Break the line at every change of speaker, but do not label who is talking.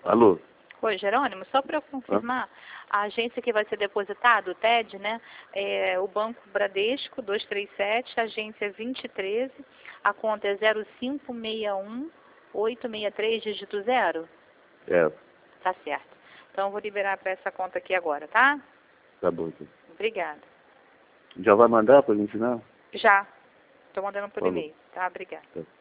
Alô?
Oi, Jerônimo, só para eu confirmar, a agência que vai ser depositado, o TED, né, é o Banco Bradesco 237, agência 2013, a conta é 0561863, dígito 0?
É,
Tá certo. Então, eu vou liberar para essa conta aqui agora, tá?
tá bom. Então.
Obrigada.
Já vai mandar para gente, não?
Já. Estou mandando por
Falou.
e-mail, tá? Obrigada.
Tá.